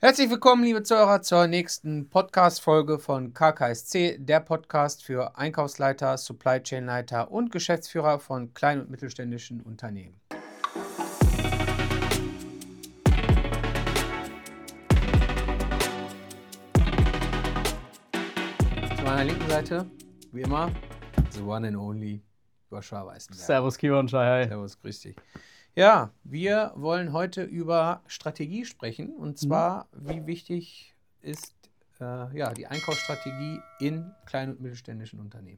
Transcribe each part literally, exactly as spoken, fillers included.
Herzlich willkommen, liebe Zuhörer, zur nächsten Podcast-Folge von K K S C, der Podcast für Einkaufsleiter, Supply Chain Leiter und Geschäftsführer von kleinen und mittelständischen Unternehmen. Zu meiner linken Seite, wie immer, the one and only Joshua Weißenberg. Servus, Kiwan Schei, hi. Servus, grüß dich. Ja, wir wollen heute über Strategie sprechen, und zwar, mhm. wie wichtig ist äh, ja, die Einkaufsstrategie in kleinen und mittelständischen Unternehmen.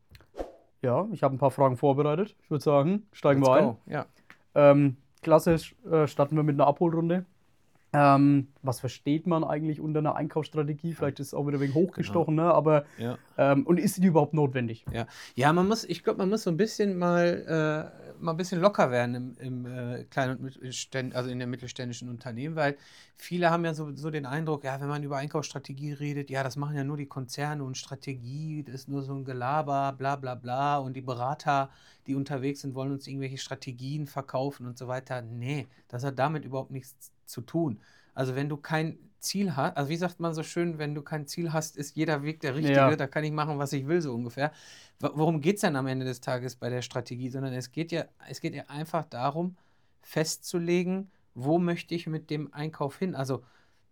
Ja, ich habe ein paar Fragen vorbereitet. Ich würde sagen, steigen Let's wir ein. Go. Ja. Ähm, klassisch äh, starten wir mit einer Abholrunde. Ähm, was versteht man eigentlich unter einer Einkaufsstrategie? Vielleicht ist es auch wieder wegen hochgestochen, genau. ne? Aber ja. ähm, und ist die überhaupt notwendig? Ja, ja, man muss, ich glaube, man muss so ein bisschen mal, äh, mal ein bisschen locker werden im, im äh, kleinen und Mittelständ, also in den mittelständischen Unternehmen, weil viele haben ja so, so den Eindruck, ja, wenn man über Einkaufsstrategie redet, ja, das machen ja nur die Konzerne und Strategie, das ist nur so ein Gelaber, bla bla bla, und die Berater, die unterwegs sind, wollen uns irgendwelche Strategien verkaufen und so weiter. Nee, das hat damit überhaupt nichts zu tun. Also wenn du kein Ziel hast, also wie sagt man so schön, wenn du kein Ziel hast, ist jeder Weg der richtige, ja. Da kann ich machen, was ich will, so ungefähr. Worum geht es denn am Ende des Tages bei der Strategie? Sondern es geht ja, es geht ja einfach darum, festzulegen, wo möchte ich mit dem Einkauf hin? Also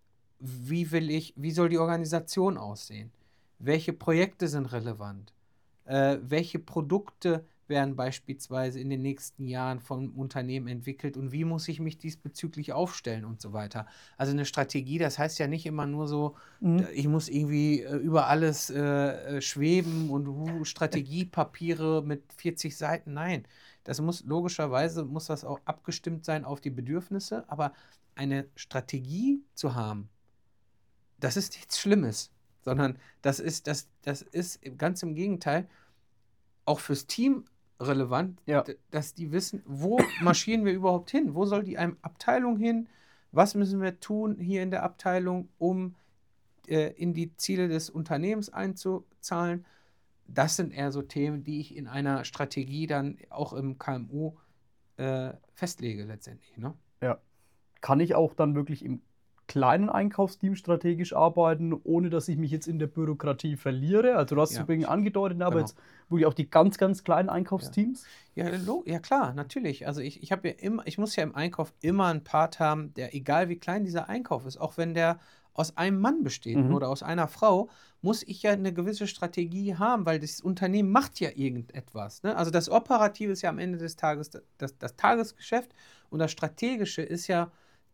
wie will ich, wie soll die Organisation aussehen? Welche Projekte sind relevant? Äh, welche Produkte werden beispielsweise in den nächsten Jahren vom Unternehmen entwickelt und wie muss ich mich diesbezüglich aufstellen und so weiter. Also eine Strategie, das heißt ja nicht immer nur so, mhm. ich muss irgendwie äh, über alles äh, schweben und uh, Strategiepapiere mit vierzig Seiten. Nein, das muss logischerweise, muss das auch abgestimmt sein auf die Bedürfnisse, aber eine Strategie zu haben, das ist nichts Schlimmes, sondern das ist, das, das ist ganz im Gegenteil auch fürs Team relevant, ja. dass die wissen, wo marschieren wir überhaupt hin? Wo soll die Abteilung hin? Was müssen wir tun hier in der Abteilung, um äh, in die Ziele des Unternehmens einzuzahlen? Das sind eher so Themen, die ich in einer Strategie dann auch im K M U äh, festlege letztendlich. Ne? Ja. Kann ich auch dann wirklich im kleinen Einkaufsteam strategisch arbeiten, ohne dass ich mich jetzt in der Bürokratie verliere? Also du hast ja. übrigens angedeutet, aber genau. jetzt wirklich auch die ganz, ganz kleinen Einkaufsteams? Ja, ja, ja klar, natürlich. Also ich, ich habe ja immer, ich muss ja im Einkauf immer einen Part haben, der, egal wie klein dieser Einkauf ist, auch wenn der aus einem Mann besteht mhm. oder aus einer Frau, muss ich ja eine gewisse Strategie haben, weil das Unternehmen macht ja irgendetwas. Ne? Also das Operative ist ja am Ende des Tages das, das, das Tagesgeschäft, und das Strategische ist ja,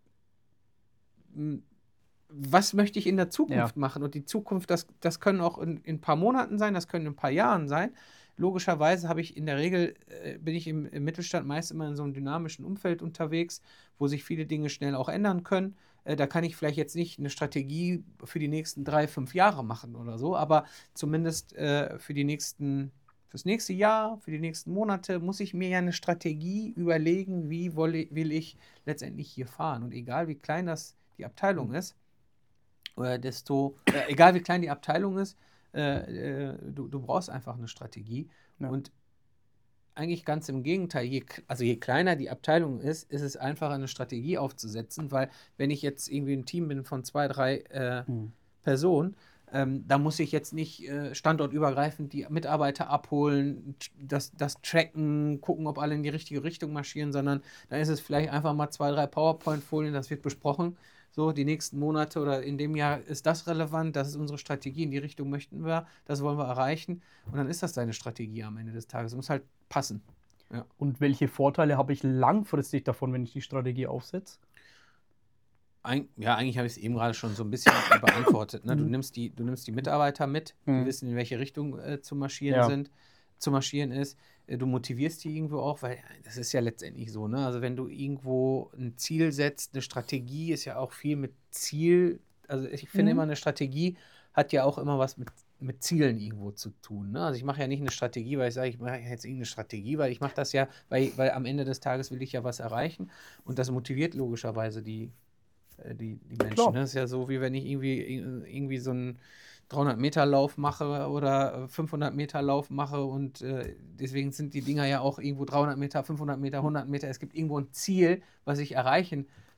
was möchte ich in der Zukunft ja. machen? Und die Zukunft, das, das können auch in, in ein paar Monaten sein, das können in ein paar Jahren sein. Logischerweise habe ich in der Regel, äh, bin ich im, im Mittelstand meist immer in so einem dynamischen Umfeld unterwegs, wo sich viele Dinge schnell auch ändern können. Äh, da kann ich vielleicht jetzt nicht eine Strategie für die nächsten drei, fünf Jahre machen oder so, aber zumindest äh, für die nächsten, fürs nächste Jahr, für die nächsten Monate muss ich mir ja eine Strategie überlegen, wie will, will ich letztendlich hier fahren. Und egal wie klein das die Abteilung ist, äh, desto, äh, egal wie klein die Abteilung ist, äh, äh, du, du brauchst einfach eine Strategie. Ja. Und eigentlich ganz im Gegenteil, je, also je kleiner die Abteilung ist, ist es einfacher, eine Strategie aufzusetzen, weil wenn ich jetzt irgendwie ein Team bin von zwei, drei äh, mhm. Personen, ähm, da muss ich jetzt nicht äh, standortübergreifend die Mitarbeiter abholen, das, das tracken, gucken, ob alle in die richtige Richtung marschieren, sondern da ist es vielleicht einfach mal zwei, drei PowerPoint-Folien, das wird besprochen. So, die nächsten Monate oder in dem Jahr ist das relevant, das ist unsere Strategie, in die Richtung möchten wir, das wollen wir erreichen. Und dann ist das deine Strategie am Ende des Tages. Es muss halt passen. Ja. Und welche Vorteile habe ich langfristig davon, wenn ich die Strategie aufsetze? Ein, ja, eigentlich habe ich es eben gerade schon so ein bisschen beantwortet. Ne? Du, nimmst die, du nimmst die Mitarbeiter mit, mhm. die wissen, in welche Richtung äh, zu marschieren ja. sind, zu marschieren ist. Äh, du motivierst die irgendwo auch, weil das ist ja letztendlich so. Ne? Also wenn du irgendwo ein Ziel setzt, eine Strategie ist ja auch viel mit Ziel. Also ich finde mhm. immer, eine Strategie hat ja auch immer was mit, mit Zielen irgendwo zu tun. Ne? Also ich mache ja nicht eine Strategie, weil ich sage, ich mache jetzt irgendeine Strategie, weil ich mache das ja, weil, weil am Ende des Tages will ich ja was erreichen. Und das motiviert logischerweise die Die, die Menschen. Das ist ja so, wie wenn ich irgendwie, irgendwie so einen dreihundert Meter Lauf mache oder fünfhundert Meter Lauf mache, und äh, deswegen sind die Dinger ja auch irgendwo dreihundert Meter, fünfhundert Meter, hundert Meter. Es gibt irgendwo ein Ziel, was ich erreichen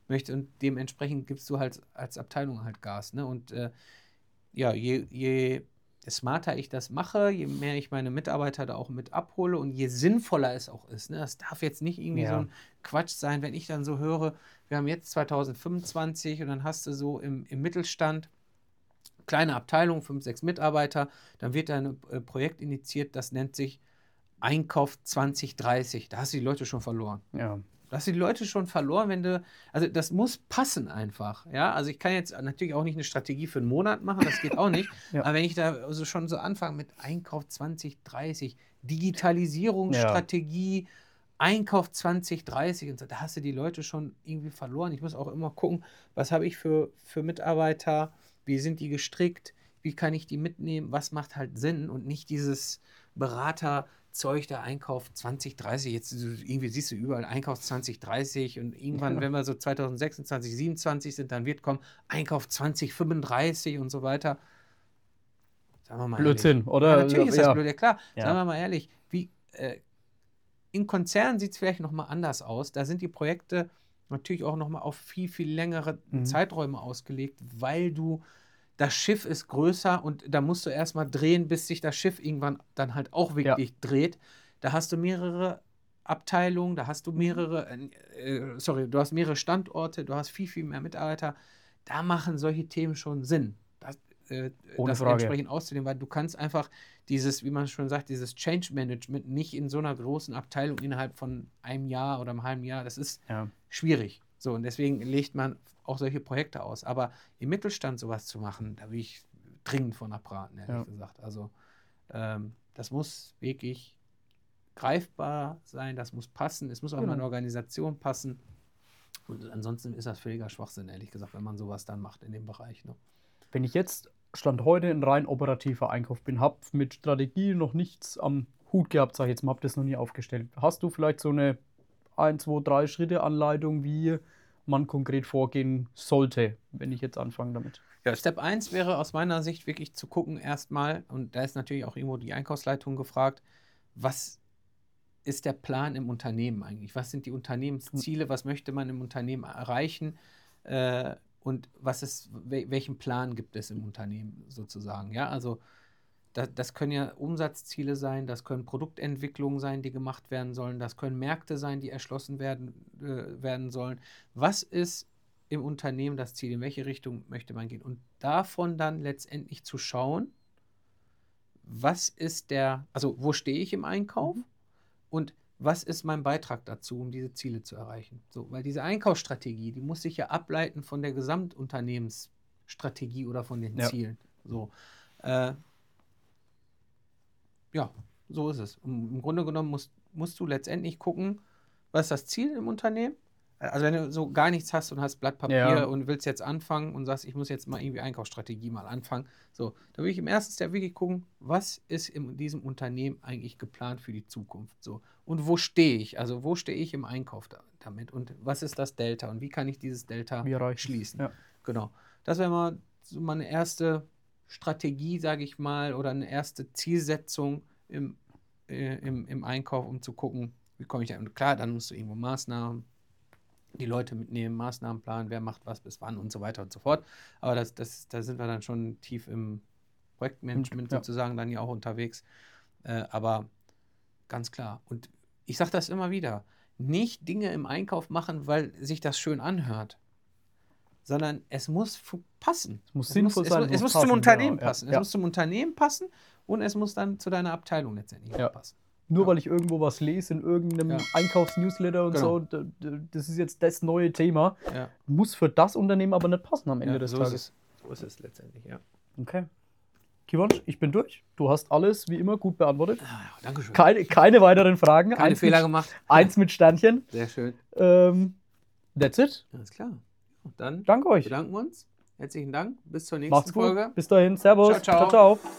möchtest und dementsprechend gibst du halt als Abteilung halt Gas. Ne? Und äh, ja, je, je smarter ich das mache, je mehr ich meine Mitarbeiter da auch mit abhole und je sinnvoller es auch ist. Ne? Das darf jetzt nicht irgendwie Ja. so ein Quatsch sein, wenn ich dann so höre, wir haben jetzt zwanzig fünfundzwanzig und dann hast du so im, im Mittelstand kleine Abteilung, fünf, sechs Mitarbeiter, dann wird da ein äh, Projekt initiiert, das nennt sich Einkauf zwanzig dreißig. Da hast du die Leute schon verloren. Ja. Da hast du die Leute schon verloren, wenn du, also das muss passen einfach, ja, also ich kann jetzt natürlich auch nicht eine Strategie für einen Monat machen, das geht auch nicht, Ja. aber wenn ich da also schon so anfange mit Einkauf zwanzig dreißig, Digitalisierungsstrategie, ja. Einkauf zwanzig dreißig und so, da hast du die Leute schon irgendwie verloren. Ich muss auch immer gucken, was habe ich für, für Mitarbeiter, wie sind die gestrickt, wie kann ich die mitnehmen, was macht halt Sinn und nicht dieses Berater- Zeug, der Einkauf zwanzig dreißig, jetzt irgendwie siehst du überall Einkauf zwanzig dreißig und irgendwann, ja. wenn wir so zwanzig sechsundzwanzig, siebenundzwanzig sind, dann wird kommen Einkauf zwanzig fünfunddreißig und so weiter. Sagen wir mal Blödsinn, ehrlich. oder? Ja, natürlich ist das ja. blöd, ja klar. Ja. Sagen wir mal ehrlich, wie, äh, in Konzernen sieht es vielleicht nochmal anders aus. Da sind die Projekte natürlich auch nochmal auf viel, viel längere mhm. Zeiträume ausgelegt, weil du das Schiff ist größer und da musst du erstmal drehen, bis sich das Schiff irgendwann dann halt auch wirklich ja. dreht. Da hast du mehrere Abteilungen, da hast du mehrere, äh, sorry, du hast mehrere Standorte, du hast viel, viel mehr Mitarbeiter. Da machen solche Themen schon Sinn, das, äh, das entsprechend auszunehmen, weil du kannst einfach dieses, wie man schon sagt, dieses Change Management nicht in so einer großen Abteilung innerhalb von einem Jahr oder einem halben Jahr, das ist ja. schwierig. So, und deswegen legt man auch solche Projekte aus. Aber im Mittelstand sowas zu machen, da will ich dringend von abraten, ehrlich ja. gesagt. Also ähm, das muss wirklich greifbar sein, das muss passen, es muss auch genau. in eine Organisation passen. Und ansonsten ist das völliger Schwachsinn, ehrlich gesagt, wenn man sowas dann macht in dem Bereich. Ne? Wenn ich jetzt Stand heute ein rein operativer Einkauf bin, habe mit Strategie noch nichts am Hut gehabt, sag ich jetzt mal, habe das noch nie aufgestellt. Hast du vielleicht so eine ein, zwei, drei Schritte Anleitung, wie man konkret vorgehen sollte, wenn ich jetzt anfange damit? Ja, Step eins wäre aus meiner Sicht wirklich zu gucken erstmal, und da ist natürlich auch irgendwo die Einkaufsleitung gefragt, was ist der Plan im Unternehmen eigentlich? Was sind die Unternehmensziele? Was möchte man im Unternehmen erreichen? Äh, und was ist, welchen Plan gibt es im Unternehmen sozusagen? Ja, also Das, das können ja Umsatzziele sein, das können Produktentwicklungen sein, die gemacht werden sollen, das können Märkte sein, die erschlossen werden, äh, werden sollen. Was ist im Unternehmen das Ziel? In welche Richtung möchte man gehen? Und davon dann letztendlich zu schauen, was ist der, also wo stehe ich im Einkauf mhm. und was ist mein Beitrag dazu, um diese Ziele zu erreichen? So, weil diese Einkaufsstrategie, die muss sich ja ableiten von der Gesamtunternehmensstrategie oder von den ja. Zielen. So, äh, Ja, so ist es. Und im Grunde genommen musst, musst du letztendlich gucken, was ist das Ziel im Unternehmen? Also wenn du so gar nichts hast und hast Blatt Papier ja. und willst jetzt anfangen und sagst, ich muss jetzt mal irgendwie Einkaufsstrategie mal anfangen, so, da will ich im ersten Step wirklich gucken, was ist in diesem Unternehmen eigentlich geplant für die Zukunft? So. Und wo stehe ich? Also wo stehe ich im Einkauf da, damit? Und was ist das Delta? Und wie kann ich dieses Delta schließen? Ja. Genau. Das wäre mal so mal eine erste Strategie, sage ich mal, oder eine erste Zielsetzung im, äh, im, im Einkauf, um zu gucken, wie komme ich da. Und klar, dann musst du irgendwo Maßnahmen, die Leute mitnehmen, Maßnahmenplan, wer macht was bis wann und so weiter und so fort. Aber das, das, da sind wir dann schon tief im Projektmanagement ja. sozusagen dann ja auch unterwegs. Äh, aber ganz klar. Und ich sage das immer wieder, nicht Dinge im Einkauf machen, weil sich das schön anhört, sondern es muss passen. Es muss es sinnvoll muss, sein. Es, es, es muss passen, zum Unternehmen genau. passen. Ja. Es ja. muss zum Unternehmen passen und es muss dann zu deiner Abteilung letztendlich ja. passen. Nur ja. weil ich irgendwo was lese in irgendeinem ja. Einkaufsnewsletter und genau. so, das ist jetzt das neue Thema, ja. muss für das Unternehmen aber nicht passen am Ende ja, des so Tages. Ist es. So ist es letztendlich, ja. Okay. Kiwansch, ich bin durch. Du hast alles wie immer gut beantwortet. Ah, Dankeschön. Keine, keine weiteren Fragen. Keine eins Fehler mit, gemacht. Eins mit Sternchen. Sehr schön. Ähm, that's it. Alles klar. Dann danke euch. bedanken wir uns. Herzlichen Dank. Bis zur nächsten Macht's gut. Folge. Bis dahin. Servus. Ciao, ciao. ciao, ciao.